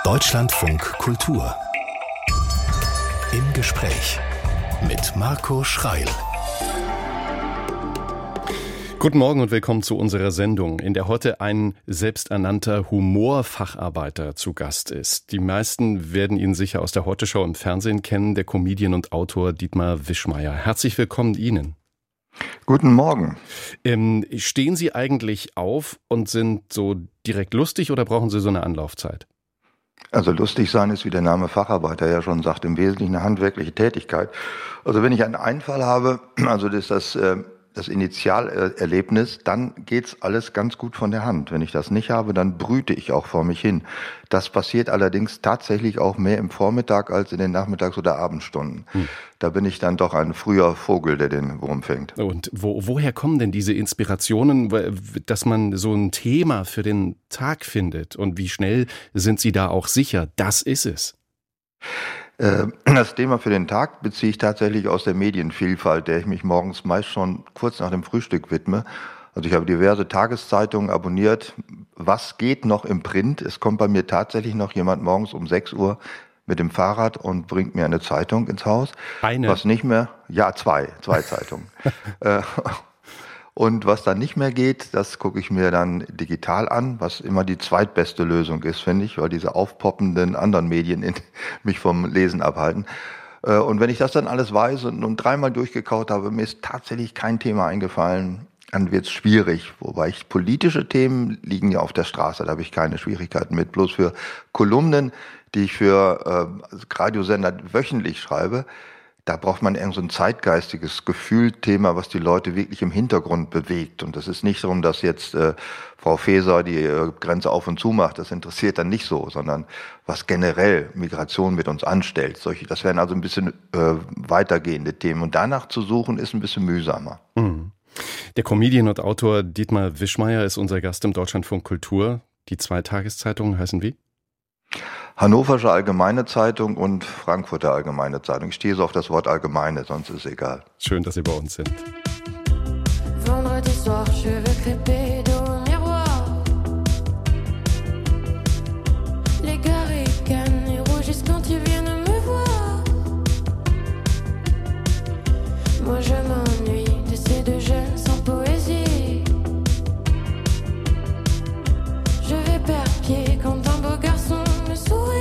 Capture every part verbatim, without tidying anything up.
Deutschlandfunk Kultur. Im Gespräch mit Marco Schreil. Guten Morgen und willkommen zu unserer Sendung, in der heute ein selbsternannter Humorfacharbeiter zu Gast ist. Die meisten werden ihn sicher aus der Heute-Show im Fernsehen kennen, der Comedian und Autor Dietmar Wischmeyer. Herzlich willkommen Ihnen. Guten Morgen. Ähm, stehen Sie eigentlich auf und sind so direkt lustig oder brauchen Sie so eine Anlaufzeit? Also lustig sein ist, wie der Name Facharbeiter ja schon sagt, im Wesentlichen eine handwerkliche Tätigkeit. Also wenn ich einen Einfall habe, also das ist das, äh, das Initialerlebnis, dann geht's alles ganz gut von der Hand. Wenn ich das nicht habe, dann brüte ich auch vor mich hin. Das passiert allerdings tatsächlich auch mehr im Vormittag als in den Nachmittags- oder Abendstunden. Hm. Da bin ich dann doch ein früher Vogel, der den Wurm fängt. Und wo, woher kommen denn diese Inspirationen, dass man so ein Thema für den Tag findet? Und wie schnell sind Sie da auch sicher, das ist es? Das Thema für den Tag beziehe ich tatsächlich aus der Medienvielfalt, der ich mich morgens meist schon kurz nach dem Frühstück widme. Also ich habe diverse Tageszeitungen abonniert. Was geht noch im Print? Es kommt bei mir tatsächlich noch jemand morgens um sechs Uhr mit dem Fahrrad und bringt mir eine Zeitung ins Haus. Eine? Was nicht mehr, ja zwei, zwei Zeitungen. Und was dann nicht mehr geht, das gucke ich mir dann digital an, was immer die zweitbeste Lösung ist, finde ich, weil diese aufpoppenden anderen Medien in, mich vom Lesen abhalten. Und wenn ich das dann alles weiß und, und dreimal durchgekaut habe, mir ist tatsächlich kein Thema eingefallen, dann wird es schwierig. Wobei ich, politische Themen liegen ja auf der Straße, da habe ich keine Schwierigkeiten mit. Bloß für Kolumnen, die ich für äh, Radiosender wöchentlich schreibe, da braucht man irgend so ein zeitgeistiges Gefühlthema, was die Leute wirklich im Hintergrund bewegt. Und das ist nicht darum, dass jetzt äh, Frau Faeser die äh, Grenze auf und zu macht. Das interessiert dann nicht so, sondern was generell Migration mit uns anstellt. Solche, das wären also ein bisschen äh, weitergehende Themen. Und danach zu suchen, ist ein bisschen mühsamer. Mhm. Der Comedian und Autor Dietmar Wischmeyer ist unser Gast im Deutschlandfunk Kultur. Die zwei Tageszeitungen heißen wie? Hannoversche Allgemeine Zeitung und Frankfurter Allgemeine Zeitung. Ich stehe so auf das Wort Allgemeine, sonst ist es egal. Schön, dass Sie bei uns sind. Vendredi soir, je vais crêper au miroir. Les gars ricanent et rougissent quand ils viennent me voir. Moi je m'ennuie de ces deux jeunes sans poésie. Je vais perdre pied quand un beau garçon me sourit.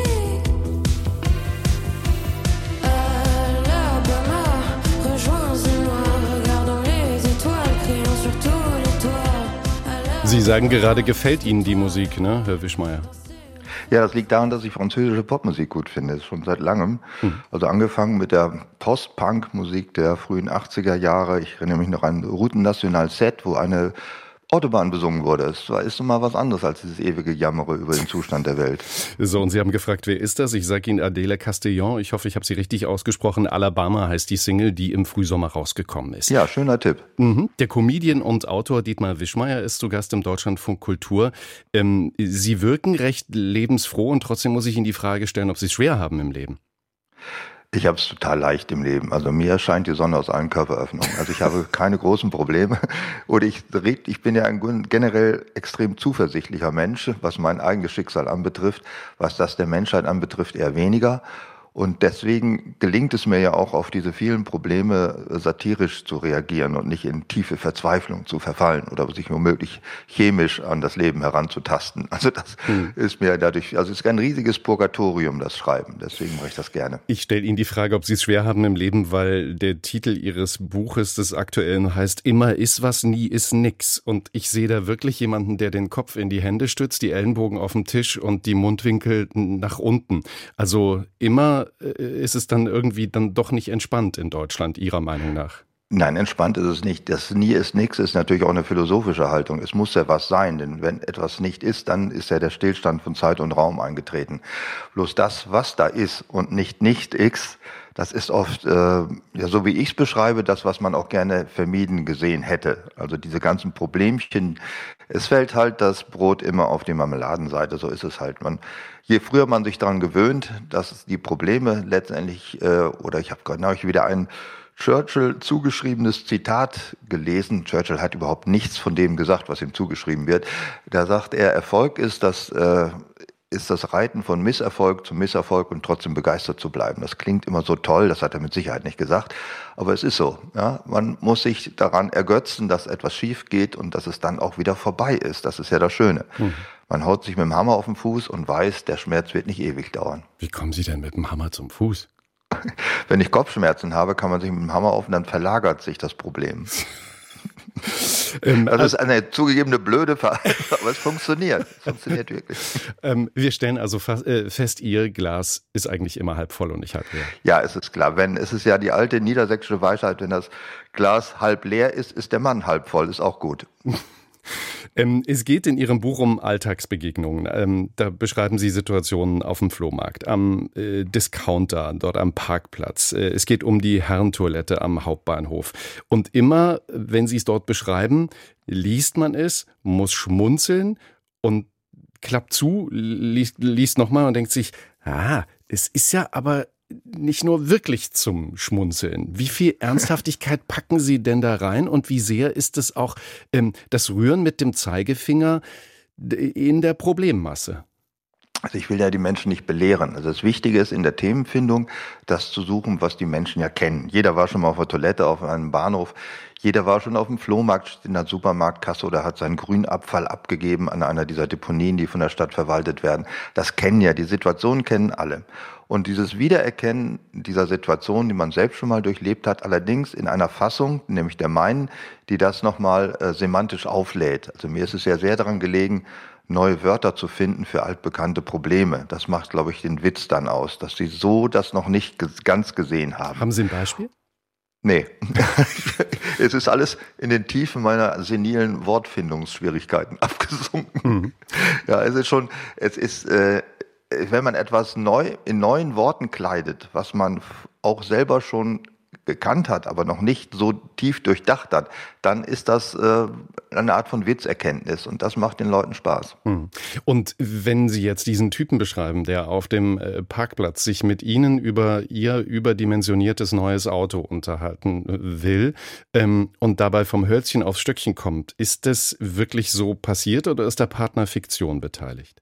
Alabama, rejoins-moi, regardons les étoiles, crions sur tous les toits. Alabama. Sie sagen gerade, gefällt Ihnen die Musik, ne, Herr Wischmeyer? Ja, das liegt daran, dass ich französische Popmusik gut finde, schon seit langem. Hm. Also angefangen mit der Post-Punk-Musik der frühen achtziger Jahre. Ich erinnere mich noch an Route Nationale sieben, wo eine Autobahn besungen wurde. Es war, ist nun mal was anderes als dieses ewige Jammere über den Zustand der Welt. So, und Sie haben gefragt, wer ist das? Ich sage Ihnen Adele Castillon. Ich hoffe, ich habe sie richtig ausgesprochen. Alabama heißt die Single, die im Frühsommer rausgekommen ist. Ja, schöner Tipp. Mhm. Der Comedian und Autor Dietmar Wischmeyer ist zu Gast im Deutschlandfunk Kultur. Ähm, Sie wirken recht lebensfroh und trotzdem muss ich Ihnen die Frage stellen, ob Sie es schwer haben im Leben. Ich habe es total leicht im Leben. Also mir scheint die Sonne aus allen Körperöffnungen. Also ich habe keine großen Probleme. Oder ich, ich bin ja ein generell extrem zuversichtlicher Mensch, was mein eigenes Schicksal anbetrifft. Was das der Menschheit anbetrifft, eher weniger. Und deswegen gelingt es mir ja auch, auf diese vielen Probleme satirisch zu reagieren und nicht in tiefe Verzweiflung zu verfallen oder sich womöglich chemisch an das Leben heranzutasten. Also das hm. ist mir dadurch, also es ist ein riesiges Purgatorium, das Schreiben. Deswegen mache ich das gerne. Ich stelle Ihnen die Frage, ob Sie es schwer haben im Leben, weil der Titel Ihres Buches, des aktuellen, heißt Immer ist was, nie ist nix. Und ich sehe da wirklich jemanden, der den Kopf in die Hände stützt, die Ellenbogen auf dem Tisch und die Mundwinkel nach unten. Also immer ist es dann irgendwie dann doch nicht entspannt in Deutschland, Ihrer Meinung nach? Nein, entspannt ist es nicht. Das Nie ist nix ist natürlich auch eine philosophische Haltung. Es muss ja was sein, denn wenn etwas nicht ist, dann ist ja der Stillstand von Zeit und Raum eingetreten. Bloß das, was da ist und nicht nicht X, das ist oft, äh, ja, so wie ich es beschreibe, das, was man auch gerne vermieden gesehen hätte. Also diese ganzen Problemchen. Es fällt halt das Brot immer auf die Marmeladenseite, so ist es halt. Man, je früher man sich daran gewöhnt, dass die Probleme letztendlich, äh, oder ich habe gerade neulich wieder ein Churchill zugeschriebenes Zitat gelesen. Churchill hat überhaupt nichts von dem gesagt, was ihm zugeschrieben wird. Da sagt er, Erfolg ist das äh, ist das Reiten von Misserfolg zu Misserfolg und trotzdem begeistert zu bleiben. Das klingt immer so toll, das hat er mit Sicherheit nicht gesagt, aber es ist so. Ja? Man muss sich daran ergötzen, dass etwas schief geht und dass es dann auch wieder vorbei ist. Das ist ja das Schöne. Mhm. Man haut sich mit dem Hammer auf den Fuß und weiß, der Schmerz wird nicht ewig dauern. Wie kommen Sie denn mit dem Hammer zum Fuß? Wenn ich Kopfschmerzen habe, kann man sich mit dem Hammer auf und dann verlagert sich das Problem. ähm, das ist eine zugegebene blöde Verhalten, aber es funktioniert. Es funktioniert wirklich. Ähm, wir stellen also fast, äh, fest, Ihr Glas ist eigentlich immer halb voll und nicht halb leer. Ja, es ist klar. Wenn, es ist ja die alte niedersächsische Weisheit, wenn das Glas halb leer ist, ist der Mann halb voll. Ist auch gut. Ähm, es geht in Ihrem Buch um Alltagsbegegnungen. Ähm, da beschreiben Sie Situationen auf dem Flohmarkt, am äh, Discounter, dort am Parkplatz. Äh, es geht um die Herrentoilette am Hauptbahnhof. Und immer, wenn Sie es dort beschreiben, liest man es, muss schmunzeln und klappt zu, liest, liest nochmal und denkt sich, ah, es ist ja aber nicht nur wirklich zum Schmunzeln. Wie viel Ernsthaftigkeit packen Sie denn da rein und wie sehr ist es auch ähm, das Rühren mit dem Zeigefinger in der Problemmasse? Also ich will ja die Menschen nicht belehren. Also das Wichtige ist in der Themenfindung, das zu suchen, was die Menschen ja kennen. Jeder war schon mal auf der Toilette, auf einem Bahnhof. Jeder war schon auf dem Flohmarkt, in der Supermarktkasse oder hat seinen Grünabfall abgegeben an einer dieser Deponien, die von der Stadt verwaltet werden. Das kennen ja, die Situation kennen alle. Und dieses Wiedererkennen dieser Situation, die man selbst schon mal durchlebt hat, allerdings in einer Fassung, nämlich der meinen, die das nochmal äh, semantisch auflädt. Also mir ist es ja sehr daran gelegen, neue Wörter zu finden für altbekannte Probleme. Das macht, glaube ich, den Witz dann aus, dass sie so das noch nicht ganz gesehen haben. Haben Sie ein Beispiel? Nee. Es ist alles in den Tiefen meiner senilen Wortfindungsschwierigkeiten abgesunken. Mhm. Ja, es ist schon, es ist, äh, wenn man etwas neu, in neuen Worten kleidet, was man auch selber schon gekannt hat, aber noch nicht so tief durchdacht hat, dann ist das äh, eine Art von Witzerkenntnis und das macht den Leuten Spaß. Und wenn Sie jetzt diesen Typen beschreiben, der auf dem äh, Parkplatz sich mit Ihnen über Ihr überdimensioniertes neues Auto unterhalten will ähm, und dabei vom Hölzchen aufs Stöckchen kommt, ist das wirklich so passiert oder ist der Partner Fiktion beteiligt?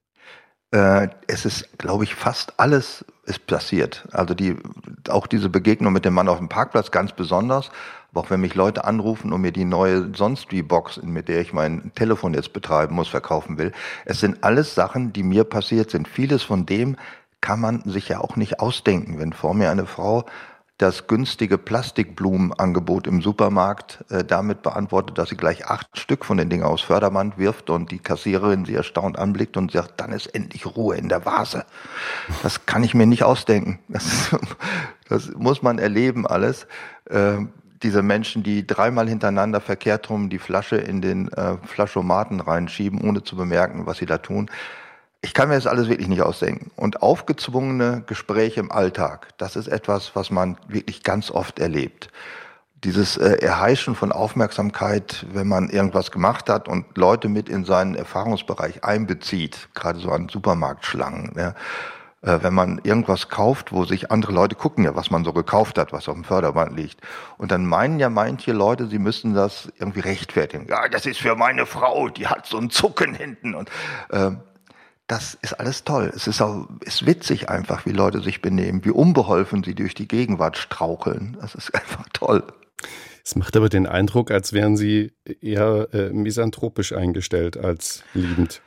Äh, es ist, glaube ich, fast alles ist passiert. Also die, auch diese Begegnung mit dem Mann auf dem Parkplatz ganz besonders. Aber auch wenn mich Leute anrufen und mir die neue Sonst-wie-Box, mit der ich mein Telefon jetzt betreiben muss, verkaufen will. Es sind alles Sachen, die mir passiert sind. Vieles von dem kann man sich ja auch nicht ausdenken. Wenn vor mir eine Frau das günstige Plastikblumenangebot im Supermarkt äh, damit beantwortet, dass sie gleich acht Stück von den Dingen aufs Förderband wirft und die Kassiererin sie erstaunt anblickt und sagt, dann ist endlich Ruhe in der Vase. Das kann ich mir nicht ausdenken. Das, das muss man erleben alles. Äh, diese Menschen, die dreimal hintereinander verkehrt rum die Flasche in den äh, Flaschomaten reinschieben, ohne zu bemerken, was sie da tun. Ich kann mir das alles wirklich nicht ausdenken. Und aufgezwungene Gespräche im Alltag, das ist etwas, was man wirklich ganz oft erlebt. Dieses äh, Erheischen von Aufmerksamkeit, wenn man irgendwas gemacht hat und Leute mit in seinen Erfahrungsbereich einbezieht, gerade so an Supermarktschlangen, ja. äh, wenn man irgendwas kauft, wo sich andere Leute gucken ja, was man so gekauft hat, was auf dem Förderband liegt. Und dann meinen ja manche Leute, sie müssen das irgendwie rechtfertigen. Ja, das ist für meine Frau, die hat so ein Zucken hinten und äh, das ist alles toll. Es ist auch, ist witzig einfach, wie Leute sich benehmen, wie unbeholfen sie durch die Gegenwart straucheln. Das ist einfach toll. Es macht aber den Eindruck, als wären Sie eher äh, misanthropisch eingestellt als liebend.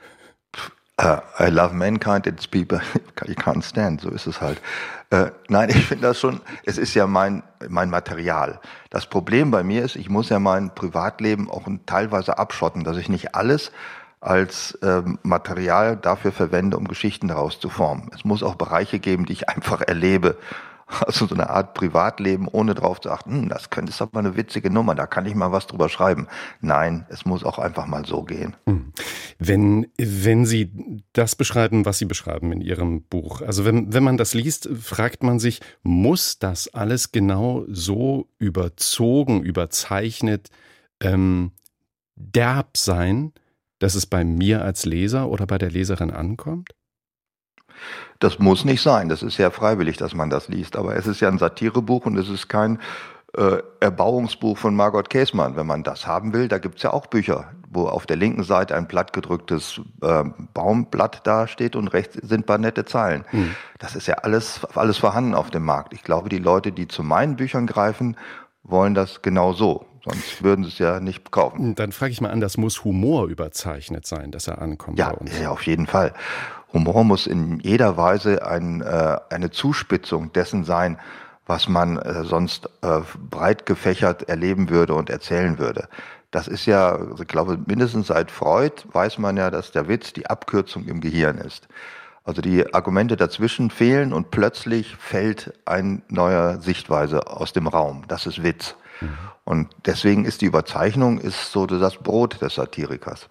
Uh, I love mankind, it's people you can't stand. So ist es halt. Uh, nein, ich finde das schon, es ist ja mein, mein Material. Das Problem bei mir ist, ich muss ja mein Privatleben auch teilweise abschotten, dass ich nicht alles als ähm, Material dafür verwende, um Geschichten daraus zu formen. Es muss auch Bereiche geben, die ich einfach erlebe. Also so eine Art Privatleben, ohne drauf zu achten, hm, das könnte, ist doch mal eine witzige Nummer, da kann ich mal was drüber schreiben. Nein, es muss auch einfach mal so gehen. Wenn, wenn Sie das beschreiben, was Sie beschreiben in Ihrem Buch, also wenn, wenn man das liest, fragt man sich, muss das alles genau so überzogen, überzeichnet, ähm, derb sein, dass es bei mir als Leser oder bei der Leserin ankommt? Das muss nicht sein. Das ist ja freiwillig, dass man das liest. Aber es ist ja ein Satirebuch und es ist kein äh, Erbauungsbuch von Margot Käßmann. Wenn man das haben will, da gibt's ja auch Bücher, wo auf der linken Seite ein plattgedrücktes äh, Baumblatt dasteht und rechts sind ein paar nette Zeilen. Mhm. Das ist ja alles, alles vorhanden auf dem Markt. Ich glaube, die Leute, die zu meinen Büchern greifen, wollen das genau so. Sonst würden sie es ja nicht kaufen. Dann frage ich mal an, das muss Humor überzeichnet sein, dass er ankommt ja, bei uns. Ja, auf jeden Fall. Humor muss in jeder Weise ein, äh, eine Zuspitzung dessen sein, was man äh, sonst äh, breit gefächert erleben würde und erzählen würde. Das ist ja, ich glaube, mindestens seit Freud weiß man ja, dass der Witz die Abkürzung im Gehirn ist. Also die Argumente dazwischen fehlen und plötzlich fällt eine neue Sichtweise aus dem Raum. Das ist Witz. Mhm. Und deswegen ist die Überzeichnung ist so das Brot des Satirikers.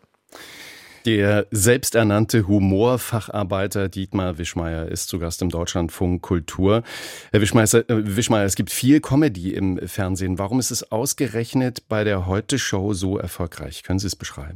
Der selbsternannte Humorfacharbeiter Dietmar Wischmeyer ist zu Gast im Deutschlandfunk Kultur. Herr Wischmeyer, äh, Wischmeyer, es gibt viel Comedy im Fernsehen. Warum ist es ausgerechnet bei der Heute-Show so erfolgreich? Können Sie es beschreiben?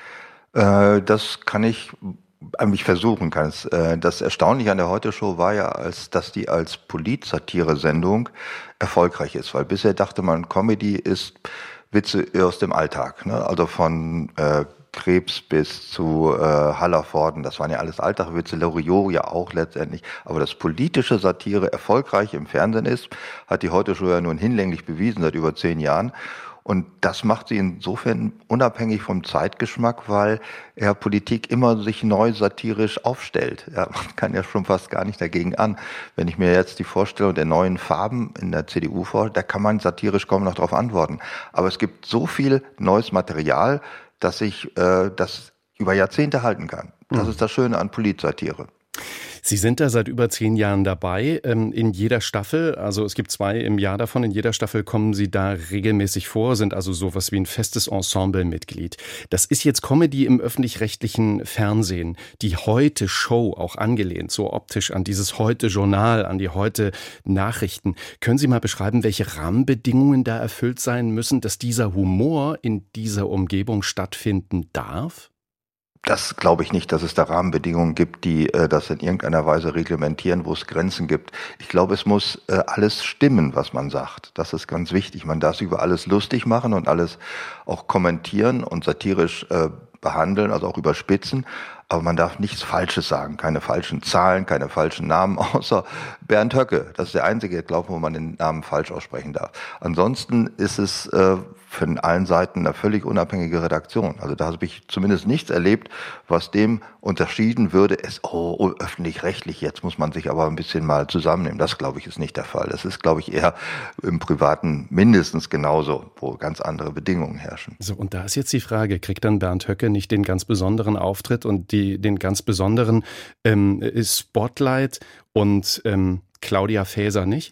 Äh, das kann ich eigentlich versuchen. Kann es. Äh, das Erstaunliche an der Heute-Show war ja, als, dass die als Polit-Satire-Sendung erfolgreich ist. Weil bisher dachte man, Comedy ist Witze aus dem Alltag. Ne? Also von äh, Krebs bis zu äh, Hallervorden, das waren ja alles Alltagswitze, Loriot ja auch letztendlich. Aber dass politische Satire erfolgreich im Fernsehen ist, hat die Heute-Show ja nun hinlänglich bewiesen seit über zehn Jahren. Und das macht sie insofern unabhängig vom Zeitgeschmack, weil er Politik immer sich neu satirisch aufstellt. Ja, man kann ja schon fast gar nicht dagegen an. Wenn ich mir jetzt die Vorstellung der neuen Farben in der C D U vorstelle, da kann man satirisch kaum noch darauf antworten. Aber es gibt so viel neues Material, dass ich äh, das über Jahrzehnte halten kann. Das mhm. ist das Schöne an Politsatire. Sie sind da seit über zehn Jahren dabei, ähm, in jeder Staffel, also es gibt zwei im Jahr davon, in jeder Staffel kommen Sie da regelmäßig vor, sind also sowas wie ein festes Ensemblemitglied. Das ist jetzt Comedy im öffentlich-rechtlichen Fernsehen, die Heute-Show auch angelehnt, so optisch an dieses Heute-Journal, an die Heute-Nachrichten. Können Sie mal beschreiben, welche Rahmenbedingungen da erfüllt sein müssen, dass dieser Humor in dieser Umgebung stattfinden darf? Das glaube ich nicht, dass es da Rahmenbedingungen gibt, die äh, das in irgendeiner Weise reglementieren, wo es Grenzen gibt. Ich glaube, es muss äh, alles stimmen, was man sagt. Das ist ganz wichtig. Man darf sich über alles lustig machen und alles auch kommentieren und satirisch äh, behandeln, also auch überspitzen. Aber man darf nichts Falsches sagen, keine falschen Zahlen, keine falschen Namen, außer Bernd Höcke. Das ist der einzige, glaube ich, wo man den Namen falsch aussprechen darf. Ansonsten ist es äh, von allen Seiten eine völlig unabhängige Redaktion. Also da habe ich zumindest nichts erlebt, was dem unterschieden würde. Es, oh, oh, öffentlich-rechtlich, jetzt muss man sich aber ein bisschen mal zusammennehmen. Das, glaube ich, ist nicht der Fall. Das ist, glaube ich, eher im Privaten mindestens genauso, wo ganz andere Bedingungen herrschen. So, und da ist jetzt die Frage, kriegt dann Bernd Höcke nicht den ganz besonderen Auftritt und die Die, den ganz besonderen ähm, Spotlight und ähm, Claudia Faeser nicht?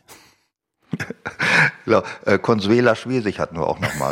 Ja, äh, Consuela Schwesig hatten wir auch nochmal.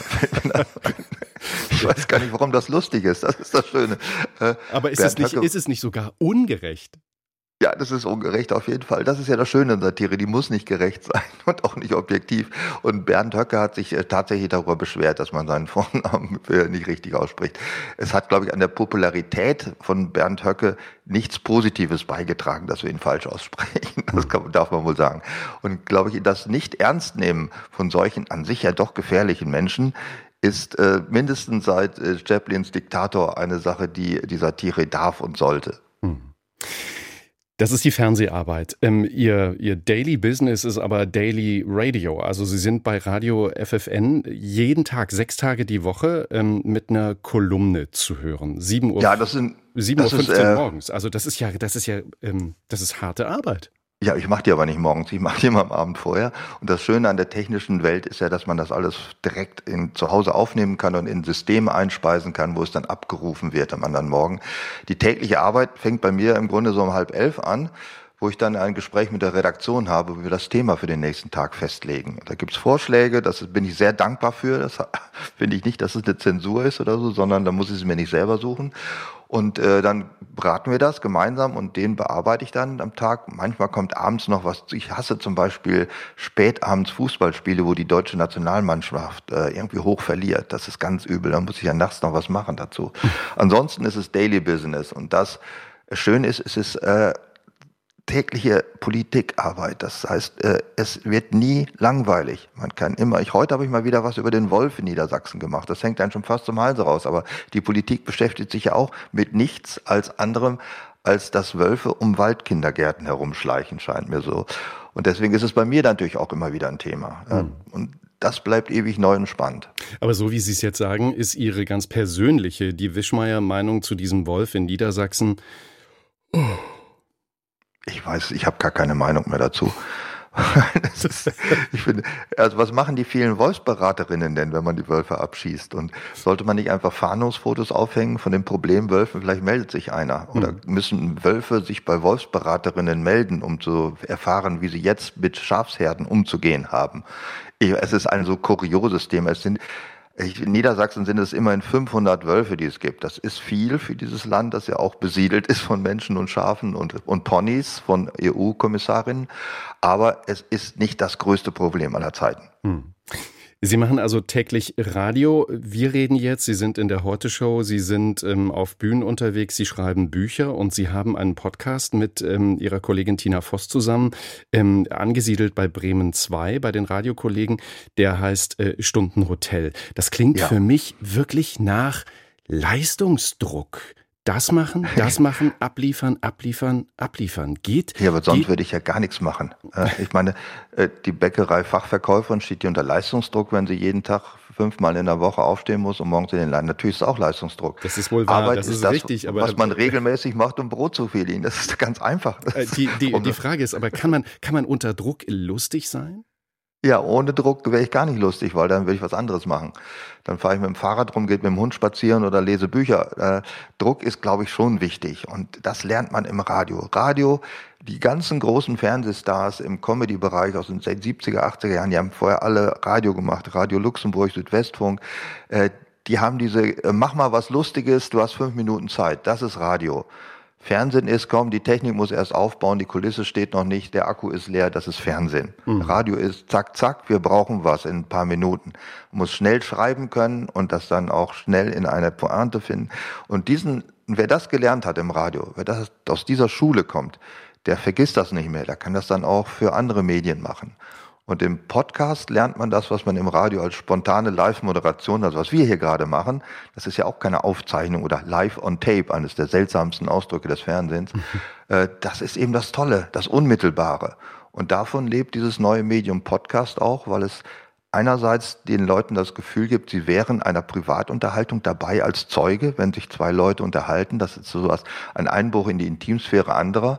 Ich weiß gar nicht, warum das lustig ist. Das ist das Schöne. Äh, Aber ist es, nicht, ist es nicht sogar ungerecht? Ja, das ist ungerecht auf jeden Fall. Das ist ja das Schöne an Satire, die muss nicht gerecht sein und auch nicht objektiv. Und Bernd Höcke hat sich tatsächlich darüber beschwert, dass man seinen Vornamen nicht richtig ausspricht. Es hat, glaube ich, an der Popularität von Bernd Höcke nichts Positives beigetragen, dass wir ihn falsch aussprechen. Das kann, darf man wohl sagen. Und, glaube ich, das Nicht-Ernst nehmen von solchen an sich ja doch gefährlichen Menschen ist äh, mindestens seit äh, Chaplins Diktator eine Sache, die die Satire darf und sollte. Hm. Das ist die Fernseharbeit. Ähm, ihr, ihr Daily Business ist aber Daily Radio. Also Sie sind bei Radio F F N jeden Tag, sechs Tage die Woche ähm, mit einer Kolumne zu hören. sieben Uhr, ja, das sind sieben Uhr fünfzehn äh, morgens. Also das ist ja, das ist ja, ähm, das ist harte Arbeit. Ja, ich mache die aber nicht morgens, ich mache die immer am Abend vorher. Und das Schöne an der technischen Welt ist ja, dass man das alles direkt in, zu Hause aufnehmen kann und in Systeme einspeisen kann, wo es dann abgerufen wird am anderen Morgen. Die tägliche Arbeit fängt bei mir im Grunde so um halb elf an, wo ich dann ein Gespräch mit der Redaktion habe, wo wir das Thema für den nächsten Tag festlegen. Da gibt's Vorschläge, das bin ich sehr dankbar für. Das finde ich nicht, dass es eine Zensur ist oder so, sondern da muss ich es mir nicht selber suchen. Und äh, dann beraten wir das gemeinsam und den bearbeite ich dann am Tag. Manchmal kommt abends noch was. Ich hasse zum Beispiel spätabends Fußballspiele, wo die deutsche Nationalmannschaft äh, irgendwie hoch verliert. Das ist ganz übel. Da muss ich ja nachts noch was machen dazu. Ansonsten ist es Daily Business. Und das Schöne ist, es ist äh, tägliche Politikarbeit. Das heißt, äh, es wird nie langweilig. Man kann immer, ich, heute habe ich mal wieder was über den Wolf in Niedersachsen gemacht. Das hängt dann schon fast zum Halse raus. Aber die Politik beschäftigt sich ja auch mit nichts als anderem, als dass Wölfe um Waldkindergärten herumschleichen, scheint mir so. Und deswegen ist es bei mir natürlich auch immer wieder ein Thema. Mhm. Und das bleibt ewig neu und spannend. Aber so wie Sie es jetzt sagen, ist Ihre ganz persönliche, die Wischmeier-Meinung zu diesem Wolf in Niedersachsen... Oh. Ich weiß, ich habe gar keine Meinung mehr dazu. Das ist, ich finde, also was machen die vielen Wolfsberaterinnen denn, wenn man die Wölfe abschießt? Und sollte man nicht einfach Fahndungsfotos aufhängen von den Problemwölfen? Vielleicht meldet sich einer. Oder mhm. müssen Wölfe sich bei Wolfsberaterinnen melden, um zu erfahren, wie sie jetzt mit Schafsherden umzugehen haben? Ich, es ist ein so kurioses Thema. Es sind In Niedersachsen sind es immerhin fünfhundert Wölfe, die es gibt. Das ist viel für dieses Land, das ja auch besiedelt ist von Menschen und Schafen und, und Ponys, von E U-Kommissarinnen. Aber es ist nicht das größte Problem aller Zeiten. Hm. Sie machen also täglich Radio. Wir reden jetzt, Sie sind in der Heute-Show, Sie sind ähm, auf Bühnen unterwegs, Sie schreiben Bücher und Sie haben einen Podcast mit ähm, Ihrer Kollegin Tina Voss zusammen, ähm, angesiedelt bei Bremen zwei, bei den Radiokollegen, der heißt äh, Stundenhotel. Das klingt ja für mich wirklich nach Leistungsdruck. Das machen, das machen, abliefern, abliefern, abliefern. Geht? Ja, aber sonst geht? würde ich ja gar nichts machen. Ich meine, die Bäckerei-Fachverkäuferin steht hier unter Leistungsdruck, wenn sie jeden Tag fünfmal in der Woche aufstehen muss und morgens in den Laden. Natürlich ist es auch Leistungsdruck. Das ist wohl wahr, Arbeit das ist, ist das, richtig. Aber was man regelmäßig macht, um Brot zu verdienen. Das ist ganz einfach. Die, die, die Frage ist aber, kann man, kann man unter Druck lustig sein? Ja, ohne Druck wäre ich gar nicht lustig, weil dann würde ich was anderes machen. Dann fahre ich mit dem Fahrrad rum, geht mit dem Hund spazieren oder lese Bücher. Äh, Druck ist, glaube ich, schon wichtig und das lernt man im Radio. Radio, die ganzen großen Fernsehstars im Comedy-Bereich aus den siebziger, achtziger Jahren, die haben vorher alle Radio gemacht, Radio Luxemburg, Südwestfunk. Äh, die haben diese, äh, mach mal was Lustiges, du hast fünf Minuten Zeit, das ist Radio. Fernsehen ist, komm, die Technik muss erst aufbauen, die Kulisse steht noch nicht, der Akku ist leer, das ist Fernsehen. Mhm. Radio ist zack, zack, wir brauchen was in ein paar Minuten. Man muss schnell schreiben können und das dann auch schnell in eine Pointe finden. Und diesen, wer das gelernt hat im Radio, wer das aus dieser Schule kommt, der vergisst das nicht mehr, der kann das dann auch für andere Medien machen. Und im Podcast lernt man das, was man im Radio als spontane Live-Moderation, also was wir hier gerade machen, das ist ja auch keine Aufzeichnung oder live on tape, eines der seltsamsten Ausdrücke des Fernsehens. Mhm. Das ist eben das Tolle, das Unmittelbare. Und davon lebt dieses neue Medium Podcast auch, weil es einerseits den Leuten das Gefühl gibt, sie wären einer Privatunterhaltung dabei als Zeuge, wenn sich zwei Leute unterhalten. Das ist sowas, ein Einbruch in die Intimsphäre anderer.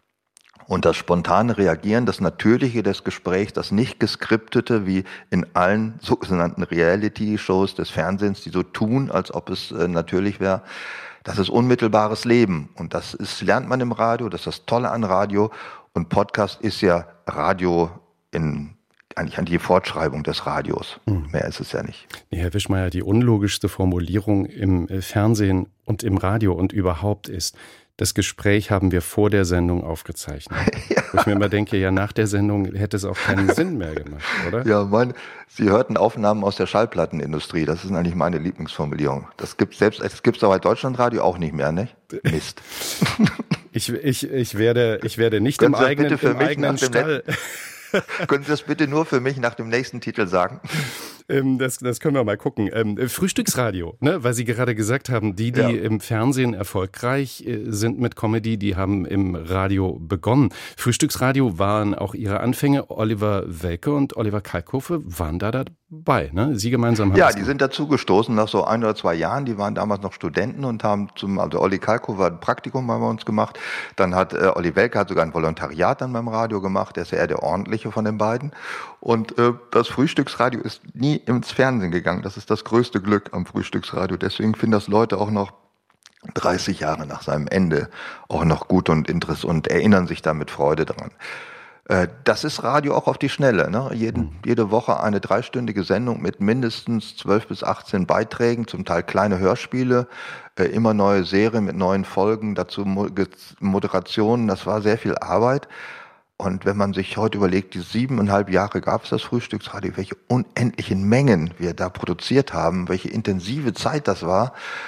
Und das spontane Reagieren, das Natürliche des Gesprächs, das nicht geskriptete, wie in allen sogenannten Reality-Shows des Fernsehens, die so tun, als ob es äh, natürlich wäre, das ist unmittelbares Leben. Und das ist, lernt man im Radio, das ist das Tolle an Radio. Und Podcast ist ja Radio in eigentlich an die Fortschreibung des Radios. Hm. Mehr ist es ja nicht. Nee, Herr Wischmeier, die unlogischste Formulierung im Fernsehen und im Radio und überhaupt ist: Das Gespräch haben wir vor der Sendung aufgezeichnet. Ja. Wo ich mir immer denke, ja, nach der Sendung hätte es auch keinen Sinn mehr gemacht, oder? Ja, mein, Sie hörten Aufnahmen aus der Schallplattenindustrie. Das ist eigentlich meine Lieblingsformulierung. Das gibt selbst, das gibt's auch bei Deutschlandradio auch nicht mehr, nicht? Mist. Ich, ich, ich werde, ich werde nicht im eigenen, im eigenen Stall. Können Sie das bitte nur für mich nach dem nächsten Titel sagen? Ähm, das, das können wir mal gucken. Ähm, Frühstücksradio, ne? Weil Sie gerade gesagt haben, die, die ja. im Fernsehen erfolgreich äh, sind mit Comedy, die haben im Radio begonnen. Frühstücksradio waren auch Ihre Anfänge. Oliver Welke und Oliver Kalkofe waren da dabei, ne? Sie gemeinsam haben Ja, die sind dazu gestoßen nach so ein oder zwei Jahren. Die waren damals noch Studenten und haben zum, also Olli Kalkofe hat ein Praktikum bei uns gemacht. Dann hat äh, Olli Welke hat sogar ein Volontariat dann beim Radio gemacht. Der ist ja eher der ordentliche von den beiden. Und äh, das Frühstücksradio ist nie ins Fernsehen gegangen. Das ist das größte Glück am Frühstücksradio. Deswegen finden das Leute auch noch dreißig Jahre nach seinem Ende auch noch gut und interessant und erinnern sich da mit Freude dran. Äh, das ist Radio auch auf die Schnelle, ne? Jeden, jede Woche eine dreistündige Sendung mit mindestens zwölf bis achtzehn Beiträgen, zum Teil kleine Hörspiele, äh, immer neue Serien mit neuen Folgen, dazu Mo- Moderationen. Das war sehr viel Arbeit. Und wenn man sich heute überlegt, die siebeneinhalb Jahre gab es das Frühstücksradio, welche unendlichen Mengen wir da produziert haben, welche intensive Zeit das war,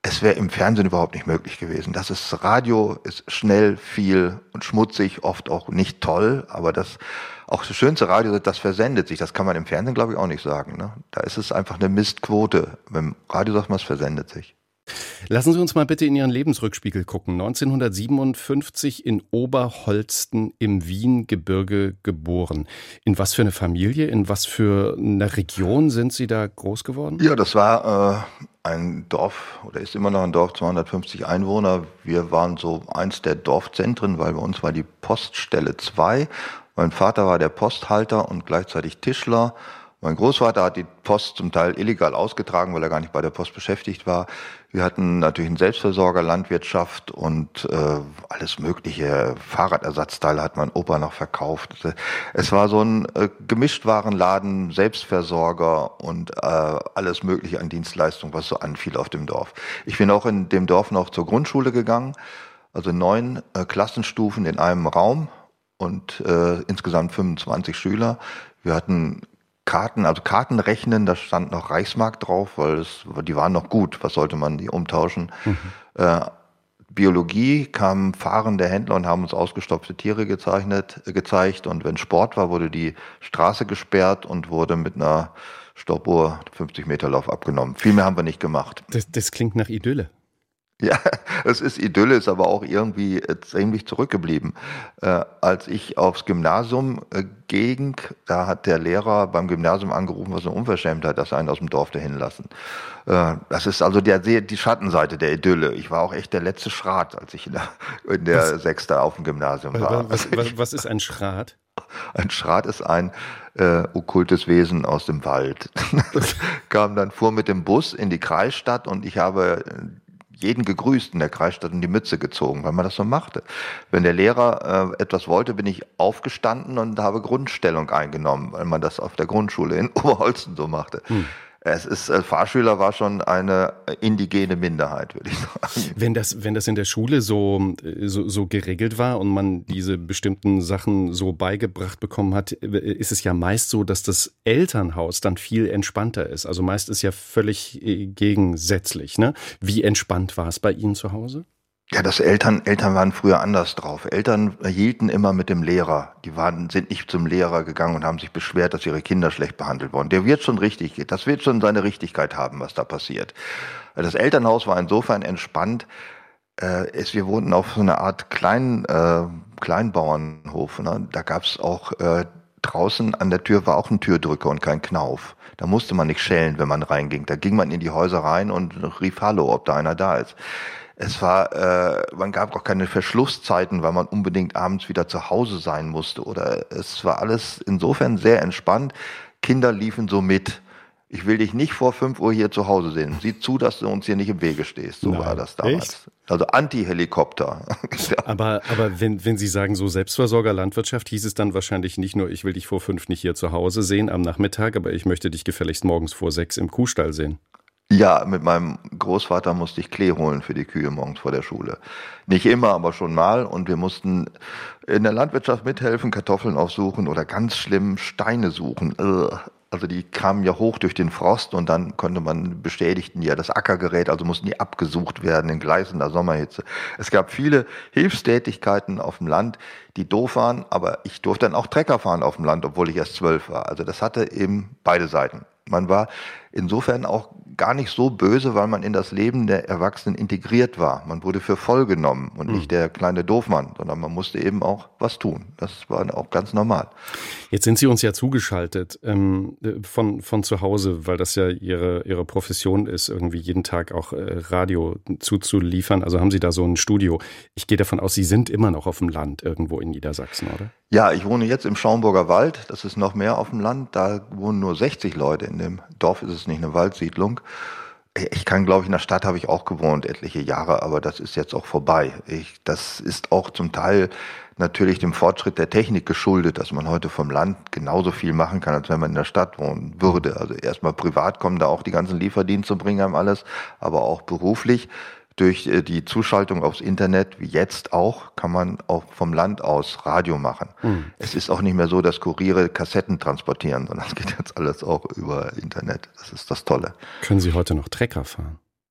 Es wäre im Fernsehen überhaupt nicht möglich gewesen. Das ist Radio, ist schnell, viel und schmutzig, oft auch nicht toll, aber das auch das schönste Radio, das versendet sich. Das kann man im Fernsehen, glaube ich, auch nicht sagen. Ne? Da ist es einfach eine Mistquote. Beim Radio sagt man, es versendet sich. Lassen Sie uns mal bitte in Ihren Lebensrückspiegel gucken. neunzehnhundertsiebenundfünfzig in Oberholsten im Wiehengebirge geboren. In was für eine Familie, in was für eine Region sind Sie da groß geworden? Ja, das war äh, ein Dorf, oder ist immer noch ein Dorf, zweihundertfünfzig Einwohner. Wir waren so eins der Dorfzentren, weil bei uns war die Poststelle zwei. Mein Vater war der Posthalter und gleichzeitig Tischler. Mein Großvater hat die Post zum Teil illegal ausgetragen, weil er gar nicht bei der Post beschäftigt war. Wir hatten natürlich einen Selbstversorger, Landwirtschaft und äh, alles mögliche. Fahrradersatzteile hat mein Opa noch verkauft. Es war so ein äh, Gemischtwarenladen, Selbstversorger und äh, alles mögliche an Dienstleistungen, was so anfiel auf dem Dorf. Ich bin auch in dem Dorf noch zur Grundschule gegangen, also neun äh, Klassenstufen in einem Raum und äh, insgesamt fünfundzwanzig Schüler. Wir hatten Karten, also Karten rechnen, da stand noch Reichsmark drauf, weil es, die waren noch gut. Was sollte man die umtauschen? Mhm. Äh, Biologie kamen fahrende Händler und haben uns ausgestopfte Tiere gezeichnet, äh, gezeigt. Und wenn Sport war, wurde die Straße gesperrt und wurde mit einer Stoppuhr fünfzig Meter Lauf abgenommen. Viel mehr haben wir nicht gemacht. Das, das klingt nach Idylle. Ja, es ist Idylle, ist aber auch irgendwie ziemlich zurückgeblieben. Äh, als ich aufs Gymnasium äh, ging, da hat der Lehrer beim Gymnasium angerufen, was eine Unverschämtheit, dass sie einen aus dem Dorf dahin lassen. Äh, das ist also der, die Schattenseite der Idylle. Ich war auch echt der letzte Schrat, als ich in der, in der was, Sechste auf dem Gymnasium war. Was, was, was ist ein Schrat? Ein Schrat ist ein äh, okkultes Wesen aus dem Wald. Kam dann, fuhr mit dem Bus in die Kreisstadt und ich habe jeden gegrüßt in der Kreisstadt und die Mütze gezogen, weil man das so machte. Wenn der Lehrer äh, etwas wollte, bin ich aufgestanden und habe Grundstellung eingenommen, weil man das auf der Grundschule in Oberholsten so machte. Hm. Es ist, äh, Fahrschüler war schon eine indigene Minderheit, würde ich sagen. Wenn das, wenn das in der Schule so, so, so geregelt war und man diese bestimmten Sachen so beigebracht bekommen hat, ist es ja meist so, dass das Elternhaus dann viel entspannter ist. Also meist ist ja völlig gegensätzlich, ne? Wie entspannt war es bei Ihnen zu Hause? Ja, das Eltern, Eltern waren früher anders drauf. Eltern hielten immer mit dem Lehrer. Die waren, sind nicht zum Lehrer gegangen und haben sich beschwert, dass ihre Kinder schlecht behandelt wurden. Der wird schon richtig, das wird schon seine Richtigkeit haben, was da passiert. Das Elternhaus war insofern entspannt. Äh, es, wir wohnten auf so einer Art kleinen, äh, Kleinbauernhof. Ne? Da gab's auch, äh, draußen an der Tür war auch ein Türdrücker und kein Knauf. Da musste man nicht schellen, wenn man reinging. Da ging man in die Häuser rein und rief Hallo, ob da einer da ist. Es war, äh, man gab auch keine Verschlusszeiten, weil man unbedingt abends wieder zu Hause sein musste. Oder es war alles insofern sehr entspannt. Kinder liefen so mit. Ich will dich nicht vor fünf Uhr hier zu Hause sehen. Sieh zu, dass du uns hier nicht im Wege stehst. So Nein, war das damals. echt? Also Anti-Helikopter. Aber, aber wenn, wenn Sie sagen, so Selbstversorger Landwirtschaft, hieß es dann wahrscheinlich nicht nur, ich will dich vor fünf nicht hier zu Hause sehen am Nachmittag, aber ich möchte dich gefälligst morgens vor sechs im Kuhstall sehen. Ja, mit meinem Großvater musste ich Klee holen für die Kühe morgens vor der Schule. Nicht immer, aber schon mal. Und wir mussten in der Landwirtschaft mithelfen, Kartoffeln aufsuchen oder ganz schlimm Steine suchen. Also die kamen ja hoch durch den Frost und dann konnte man, bestätigten ja das Ackergerät, also mussten die abgesucht werden in gleißender Sommerhitze. Es gab viele Hilfstätigkeiten auf dem Land, die doof waren, aber ich durfte dann auch Trecker fahren auf dem Land, obwohl ich erst zwölf war. Also das hatte eben beide Seiten. Man war insofern auch gar nicht so böse, weil man in das Leben der Erwachsenen integriert war. Man wurde für voll genommen und nicht der kleine Doofmann, sondern man musste eben auch was tun. Das war auch ganz normal. Jetzt sind Sie uns ja zugeschaltet ähm, von, von zu Hause, weil das ja Ihre, Ihre Profession ist, irgendwie jeden Tag auch äh, Radio zuzuliefern. Also haben Sie da so ein Studio. Ich gehe davon aus, Sie sind immer noch auf dem Land irgendwo in Niedersachsen, oder? Ja, ich wohne jetzt im Schaumburger Wald. Das ist noch mehr auf dem Land. Da wohnen nur sechzig Leute. In dem Dorf ist es nicht eine Waldsiedlung. Ich kann, glaube ich, in der Stadt habe ich auch gewohnt, etliche Jahre, aber das ist jetzt auch vorbei. Ich, das ist auch zum Teil natürlich dem Fortschritt der Technik geschuldet, dass man heute vom Land genauso viel machen kann, als wenn man in der Stadt wohnen würde. Also erstmal privat kommen da auch die ganzen Lieferdienste, bringen einem alles, aber auch beruflich. Durch die Zuschaltung aufs Internet, wie jetzt auch, kann man auch vom Land aus Radio machen. Mhm. Es ist auch nicht mehr so, dass Kuriere Kassetten transportieren, sondern es geht jetzt alles auch über Internet. Das ist das Tolle. Können Sie heute noch Trecker fahren?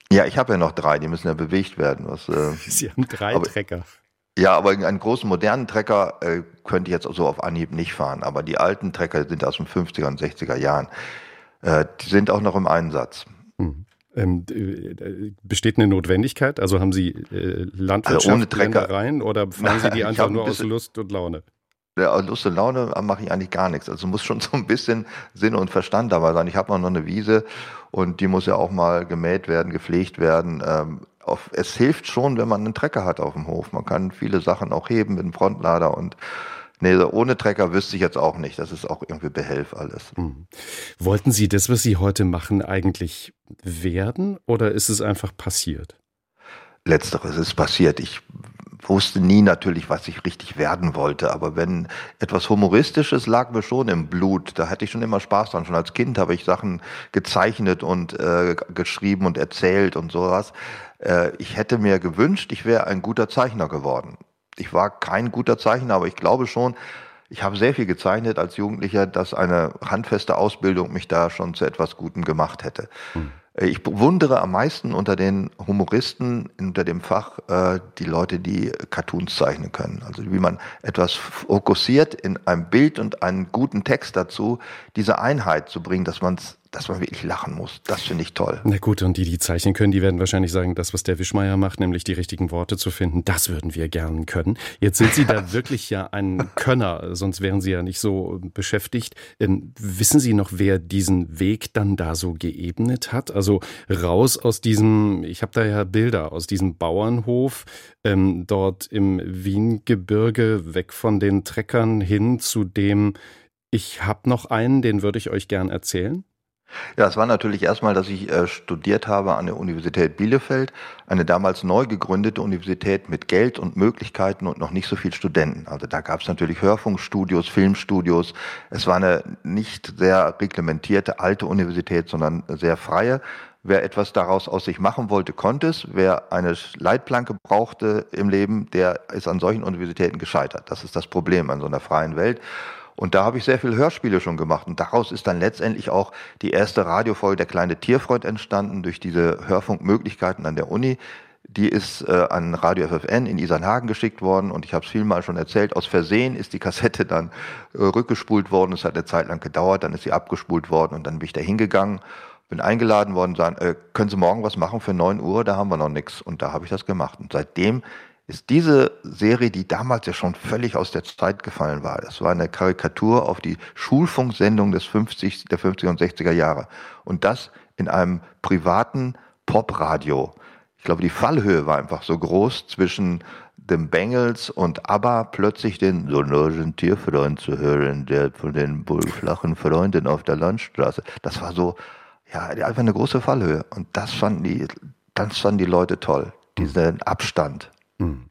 Ja, ich habe ja noch drei, die müssen ja bewegt werden. Was, äh, Sie haben drei aber, Trecker. Ja, aber einen großen modernen Trecker äh, könnte ich jetzt so auf Anhieb nicht fahren. Aber die alten Trecker sind aus den fünfziger und sechziger Jahren. Äh, die sind auch noch im Einsatz. Hm. Ähm, äh, besteht eine Notwendigkeit? Also haben Sie äh, Landwirtschaftsländereien also oder fahren Sie die einfach nur aus Lust und Laune? Ja, aus Lust und Laune mache ich eigentlich gar nichts. Also muss schon so ein bisschen Sinn und Verstand dabei sein. Ich habe noch eine Wiese und die muss ja auch mal gemäht werden, gepflegt werden. Ähm, auf, es hilft schon, wenn man einen Trecker hat auf dem Hof. Man kann viele Sachen auch heben mit einem Frontlader und nee, ohne Trecker wüsste ich jetzt auch nicht. Das ist auch irgendwie Behelf alles. Mhm. Wollten Sie das, was Sie heute machen, eigentlich werden oder ist es einfach passiert? Letzteres ist passiert. Ich wusste nie natürlich, was ich richtig werden wollte, aber wenn etwas Humoristisches lag mir schon im Blut, da hatte ich schon immer Spaß dran. Schon als Kind habe ich Sachen gezeichnet und äh, geschrieben und erzählt und sowas. Äh, ich hätte mir gewünscht, ich wäre ein guter Zeichner geworden. Ich war kein guter Zeichner, aber ich glaube schon, ich habe sehr viel gezeichnet als Jugendlicher, dass eine handfeste Ausbildung mich da schon zu etwas Gutem gemacht hätte. Hm. Ich bewundere am meisten unter den Humoristen, unter dem Fach, äh, die Leute, die Cartoons zeichnen können. Also wie man etwas fokussiert in einem Bild und einen guten Text dazu, diese Einheit zu bringen, dass man's, dass man wirklich lachen muss. Das finde ich toll. Na gut, und die, die zeichnen können, die werden wahrscheinlich sagen, das, was der Wischmeier macht, nämlich die richtigen Worte zu finden, das würden wir gern können. Jetzt sind Sie da wirklich ja ein Könner, sonst wären Sie ja nicht so beschäftigt. Ähm, wissen Sie noch, wer diesen Weg dann da so geebnet hat? Also raus aus diesem, ich habe da ja Bilder, aus diesem Bauernhof, ähm, dort im Wiengebirge, weg von den Treckern hin zu dem, ich habe noch einen, den würde ich euch gern erzählen. Ja, es war natürlich erstmal, dass ich äh, studiert habe an der Universität Bielefeld, eine damals neu gegründete Universität mit Geld und Möglichkeiten und noch nicht so viel Studenten. Also da gab es natürlich Hörfunkstudios, Filmstudios. Es war eine nicht sehr reglementierte alte Universität, sondern sehr freie. Wer etwas daraus aus sich machen wollte, konnte es. Wer eine Leitplanke brauchte im Leben, der ist an solchen Universitäten gescheitert. Das ist das Problem an so einer freien Welt. Und da habe ich sehr viele Hörspiele schon gemacht. Und daraus ist dann letztendlich auch die erste Radiofolge Der kleine Tierfreund entstanden, durch diese Hörfunkmöglichkeiten an der Uni. Die ist äh, an Radio F F N in Isernhagen geschickt worden. Und ich habe es vielmal schon erzählt, aus Versehen ist die Kassette dann äh, rückgespult worden. Es hat eine Zeit lang gedauert, dann ist sie abgespult worden. Und dann bin ich da hingegangen, bin eingeladen worden, sagen, äh, können Sie morgen was machen für neun Uhr? Da haben wir noch nichts. Und da habe ich das gemacht. Und seitdem ist diese Serie, die damals ja schon völlig aus der Zeit gefallen war. Das war eine Karikatur auf die Schulfunksendung des fünfzig, der fünfziger und sechziger Jahre. Und das in einem privaten Popradio. Ich glaube, die Fallhöhe war einfach so groß, zwischen dem Bengels und ABBA plötzlich den sonorden Tierfreund zu hören, der von den flachen Freunden auf der Landstraße. Das war so, ja, einfach eine große Fallhöhe. Und das fanden die, das fanden die Leute toll. Diesen Abstand. Hm.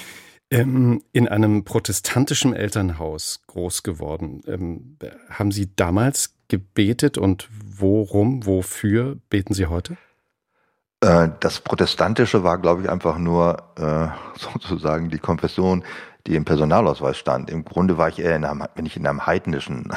Ähm, in einem protestantischen Elternhaus groß geworden. Ähm, haben Sie damals gebetet und worum, wofür beten Sie heute? Äh, das Protestantische war, glaube ich, einfach nur äh, sozusagen die Konfession, die im Personalausweis stand. Im Grunde war ich eher in einem, bin ich in einem heidnischen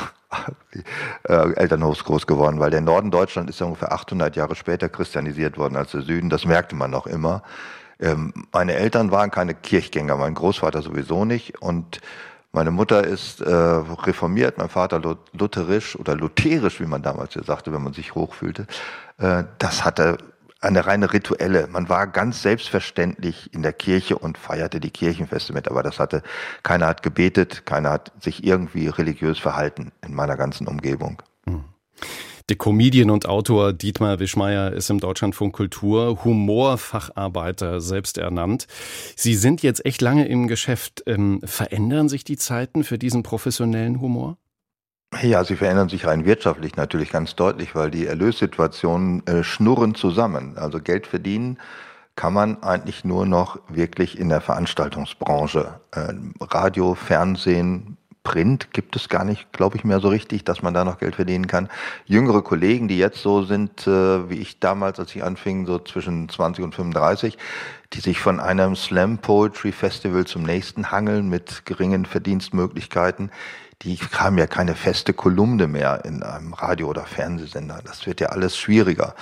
äh, Elternhaus groß geworden, weil der Norden Deutschlands ist ja ungefähr achthundert Jahre später christianisiert worden als der Süden. Das merkte man noch immer. Ähm, meine Eltern waren keine Kirchgänger, mein Großvater sowieso nicht. Und meine Mutter ist äh, reformiert, mein Vater lutherisch oder lutherisch, wie man damals ja sagte, wenn man sich hochfühlte. Äh, das hatte eine reine rituelle. Man war ganz selbstverständlich in der Kirche und feierte die Kirchenfeste mit, aber das hatte, keiner hat gebetet, keiner hat sich irgendwie religiös verhalten in meiner ganzen Umgebung. Mhm. Der Comedian und Autor Dietmar Wischmeier ist im Deutschlandfunk Kultur Humorfacharbeiter, selbst ernannt. Sie sind jetzt echt lange im Geschäft. Ähm, verändern sich die Zeiten für diesen professionellen Humor? Ja, sie verändern sich rein wirtschaftlich natürlich ganz deutlich, weil die Erlössituationen äh, schnurren zusammen. Also Geld verdienen kann man eigentlich nur noch wirklich in der Veranstaltungsbranche. Äh, Radio, Fernsehen, Print gibt es gar nicht, glaube ich, mehr so richtig, dass man da noch Geld verdienen kann. Jüngere Kollegen, die jetzt so sind, äh, wie ich damals, als ich anfing, so zwischen zwanzig und fünfunddreißig, die sich von einem Slam Poetry Festival zum nächsten hangeln mit geringen Verdienstmöglichkeiten, die haben ja keine feste Kolumne mehr in einem Radio- oder Fernsehsender. Das wird ja alles schwieriger.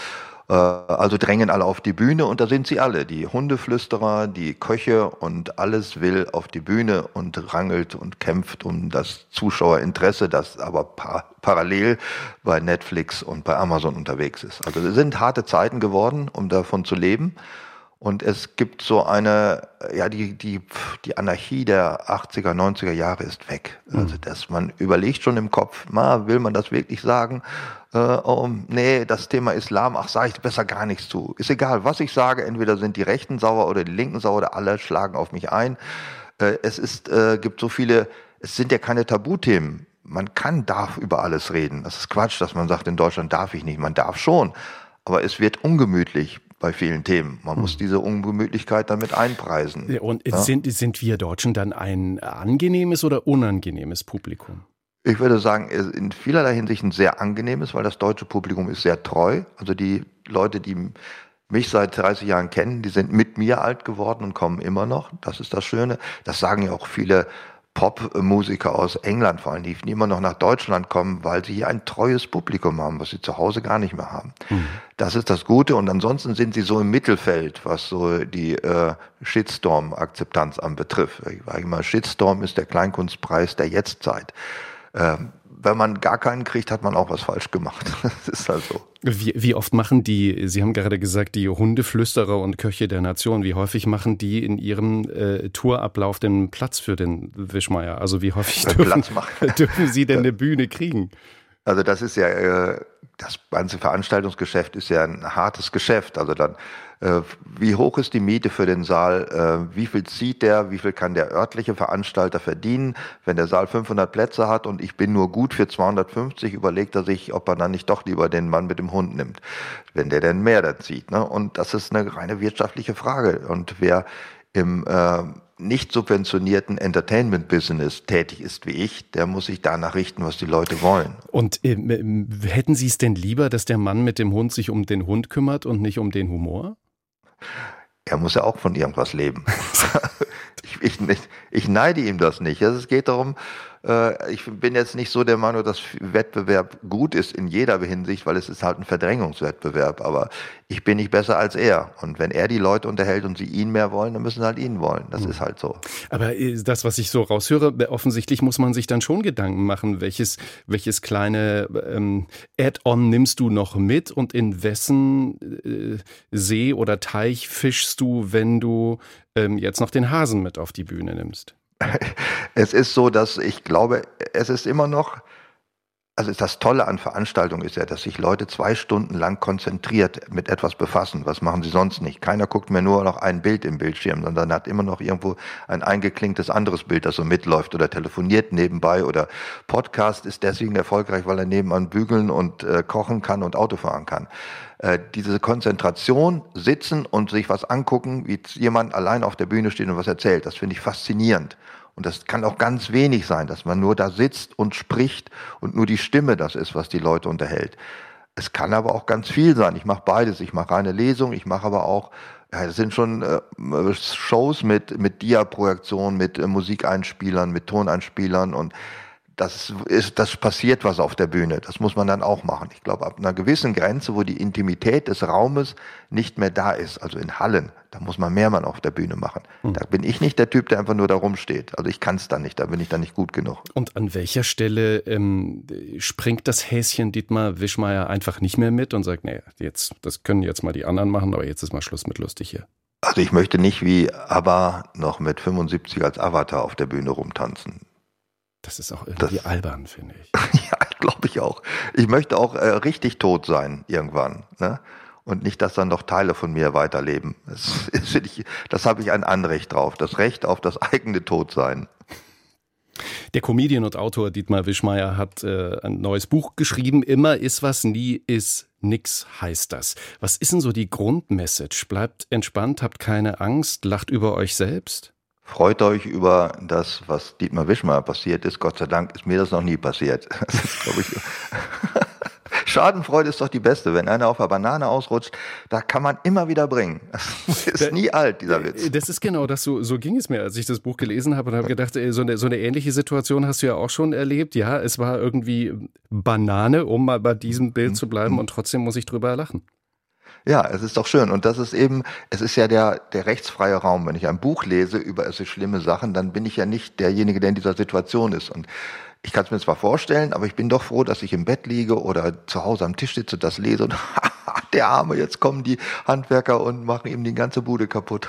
Also drängen alle auf die Bühne und da sind sie alle, die Hundeflüsterer, die Köche und alles will auf die Bühne und rangelt und kämpft um das Zuschauerinteresse, das aber par- parallel bei Netflix und bei Amazon unterwegs ist. Also es sind harte Zeiten geworden, um davon zu leben. Und es gibt so eine, ja, die, die, die Anarchie der achtziger, neunziger Jahre ist weg. Also, dass man überlegt schon im Kopf, na, will man das wirklich sagen? Äh, oh, nee, das Thema Islam, ach, sage ich besser gar nichts zu. Ist egal, was ich sage, entweder sind die Rechten sauer oder die Linken sauer oder alle schlagen auf mich ein. Äh, es ist, äh, gibt so viele, es sind ja keine Tabuthemen. Man kann, darf über alles reden. Das ist Quatsch, dass man sagt, in Deutschland darf ich nicht. Man darf schon, aber es wird ungemütlich bei vielen Themen. Man muss diese Ungemütlichkeit damit einpreisen. Ja, und ja? sind, sind wir Deutschen dann ein angenehmes oder unangenehmes Publikum? Ich würde sagen, in vielerlei Hinsicht ein sehr angenehmes, weil das deutsche Publikum ist sehr treu. Also die Leute, die mich seit dreißig Jahren kennen, die sind mit mir alt geworden und kommen immer noch. Das ist das Schöne. Das sagen ja auch viele Popmusiker aus England vor allem, die immer noch nach Deutschland kommen, weil sie hier ein treues Publikum haben, was sie zu Hause gar nicht mehr haben. Mhm. Das ist das Gute und ansonsten sind sie so im Mittelfeld, was so die äh, Shitstorm-Akzeptanz anbetrifft. Ich sage immer, Shitstorm ist der Kleinkunstpreis der Jetztzeit. Ähm, wenn man gar keinen kriegt, hat man auch was falsch gemacht. Das ist halt so. Wie, wie oft machen die, Sie haben gerade gesagt, die Hundeflüsterer und Köche der Nation, wie häufig machen die in ihrem äh, Tourablauf den Platz für den Wischmeier? Also wie häufig dürfen, dürfen Sie denn eine Bühne kriegen? Also das ist ja, äh, das ganze Veranstaltungsgeschäft ist ja ein hartes Geschäft. Also dann, äh, wie hoch ist die Miete für den Saal? Äh, wie viel zieht der? Wie viel kann der örtliche Veranstalter verdienen? Wenn der Saal fünfhundert Plätze hat und ich bin nur gut für zweihundertfünfzig, überlegt er sich, ob er dann nicht doch lieber den Mann mit dem Hund nimmt, wenn der denn mehr da zieht. Ne? Und das ist eine reine wirtschaftliche Frage. Und wer im äh, nicht subventionierten Entertainment-Business tätig ist wie ich, der muss sich danach richten, was die Leute wollen. Und äh, hätten Sie es denn lieber, dass der Mann mit dem Hund sich um den Hund kümmert und nicht um den Humor? Er muss ja auch von irgendwas leben. ich, ich, ich neide ihm das nicht. Also es geht darum, äh, ich bin jetzt nicht so der Meinung, dass Wettbewerb gut ist in jeder Hinsicht, weil es ist halt ein Verdrängungswettbewerb. Aber ich bin nicht besser als er. Und wenn er die Leute unterhält und sie ihn mehr wollen, dann müssen sie halt ihn wollen. Das mhm. ist halt so. Aber das, was ich so raushöre, offensichtlich muss man sich dann schon Gedanken machen, welches, welches kleine ähm, Add-on nimmst du noch mit und in wessen äh, See oder Teich fischst du, wenn du ähm, jetzt noch den Hasen mit auf die Bühne nimmst? Es ist so, dass ich glaube, es ist immer noch, also das Tolle an Veranstaltungen ist ja, dass sich Leute zwei Stunden lang konzentriert mit etwas befassen. Was machen sie sonst nicht? Keiner guckt mir nur noch ein Bild im Bildschirm, sondern hat immer noch irgendwo ein eingeklingtes anderes Bild, das so mitläuft oder telefoniert nebenbei oder Podcast ist deswegen erfolgreich, weil er nebenan bügeln und äh, kochen kann und Auto fahren kann. Äh, diese Konzentration, sitzen und sich was angucken, wie jemand allein auf der Bühne steht und was erzählt, das finde ich faszinierend. Und das kann auch ganz wenig sein, dass man nur da sitzt und spricht und nur die Stimme das ist, was die Leute unterhält. Es kann aber auch ganz viel sein. Ich mache beides. Ich mache eine Lesung, ich mache aber auch, ja, das sind schon äh, Shows mit, mit Dia-Projektionen, mit äh, Musikeinspielern, mit Toneinspielern und das ist, das passiert was auf der Bühne. Das muss man dann auch machen. Ich glaube, ab einer gewissen Grenze, wo die Intimität des Raumes nicht mehr da ist, also in Hallen, da muss man mehr mal auf der Bühne machen. Hm. Da bin ich nicht der Typ, der einfach nur da rumsteht. Also ich kann es dann nicht, da bin ich dann nicht gut genug. Und an welcher Stelle ähm, springt das Häschen Dietmar Wischmeier einfach nicht mehr mit und sagt, nee, jetzt, das können jetzt mal die anderen machen, aber jetzt ist mal Schluss mit lustig hier? Also ich möchte nicht wie ABBA noch mit fünfundsiebzig als Avatar auf der Bühne rumtanzen. Das ist auch irgendwie das, albern, finde ich. Ja, glaube ich auch. Ich möchte auch äh, richtig tot sein irgendwann, ne? Und nicht, dass dann noch Teile von mir weiterleben. Das, das, das habe ich ein Anrecht drauf. Das Recht auf das eigene Todsein. Der Comedian und Autor Dietmar Wischmeier hat äh, ein neues Buch geschrieben. Immer ist was, nie ist nix, heißt das. Was ist denn so die Grundmessage? Bleibt entspannt, habt keine Angst, lacht über euch selbst? Freut euch über das, was Dietmar Wischmeier passiert ist. Gott sei Dank ist mir das noch nie passiert. Das ist, glaube ich, Schadenfreude ist doch die beste. Wenn einer auf einer Banane ausrutscht, da kann man immer wieder bringen. Das ist nie alt, dieser Witz. Das ist genau das, so, so ging es mir, als ich das Buch gelesen habe und habe gedacht, so eine, so eine ähnliche Situation hast du ja auch schon erlebt. Ja, es war irgendwie Banane, um mal bei diesem Bild zu bleiben und trotzdem muss ich drüber lachen. Ja, es ist doch schön. Und das ist eben, es ist ja der, der rechtsfreie Raum. Wenn ich ein Buch lese über so schlimme Sachen, dann bin ich ja nicht derjenige, der in dieser Situation ist. Und ich kann es mir zwar vorstellen, aber ich bin doch froh, dass ich im Bett liege oder zu Hause am Tisch sitze, das lese und der Arme, jetzt kommen die Handwerker und machen ihm die ganze Bude kaputt.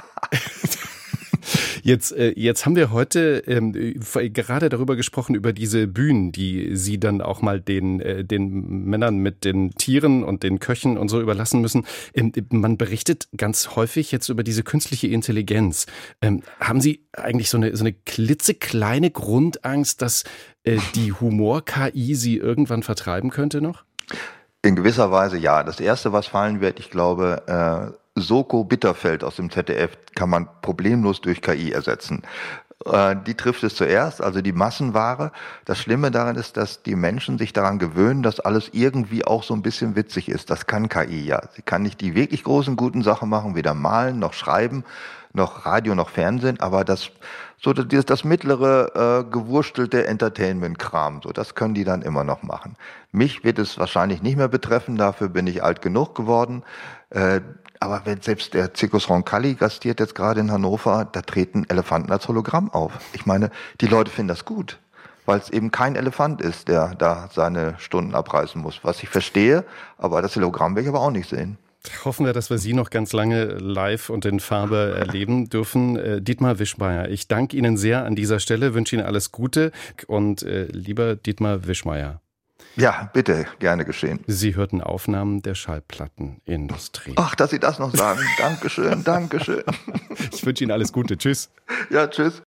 Jetzt, äh, jetzt haben wir heute ähm, gerade darüber gesprochen, über diese Bühnen, die Sie dann auch mal den, äh, den Männern mit den Tieren und den Köchen und so überlassen müssen. Ähm, man berichtet ganz häufig jetzt über diese künstliche Intelligenz. Ähm, haben Sie eigentlich so eine, so eine klitzekleine Grundangst, dass äh, die Humor-K I Sie irgendwann vertreiben könnte noch? In gewisser Weise ja. Das Erste, was fallen wird, ich glaube, äh, Soko Bitterfeld aus dem Z D F kann man problemlos durch K I ersetzen. Äh, die trifft es zuerst, also die Massenware. Das Schlimme daran ist, dass die Menschen sich daran gewöhnen, dass alles irgendwie auch so ein bisschen witzig ist. Das kann K I ja. Sie kann nicht die wirklich großen, guten Sachen machen, weder malen noch schreiben, noch Radio noch Fernsehen, aber das so das, das mittlere äh, gewurstelte Entertainment-Kram, so das können die dann immer noch machen. Mich wird es wahrscheinlich nicht mehr betreffen, dafür bin ich alt genug geworden. Äh, aber wenn selbst der Zirkus Roncalli gastiert jetzt gerade in Hannover, da treten Elefanten als Hologramm auf. Ich meine, die Leute finden das gut, weil es eben kein Elefant ist, der da seine Stunden abreißen muss. Was ich verstehe, aber das Hologramm will ich aber auch nicht sehen. Hoffen wir, dass wir Sie noch ganz lange live und in Farbe erleben dürfen. Äh, Dietmar Wischmeyer, ich danke Ihnen sehr an dieser Stelle, wünsche Ihnen alles Gute und äh, lieber Dietmar Wischmeyer. Ja, bitte, gerne geschehen. Sie hörten Aufnahmen der Schallplattenindustrie. Ach, dass Sie das noch sagen. Dankeschön, Dankeschön. Ich wünsche Ihnen alles Gute. Tschüss. Ja, tschüss.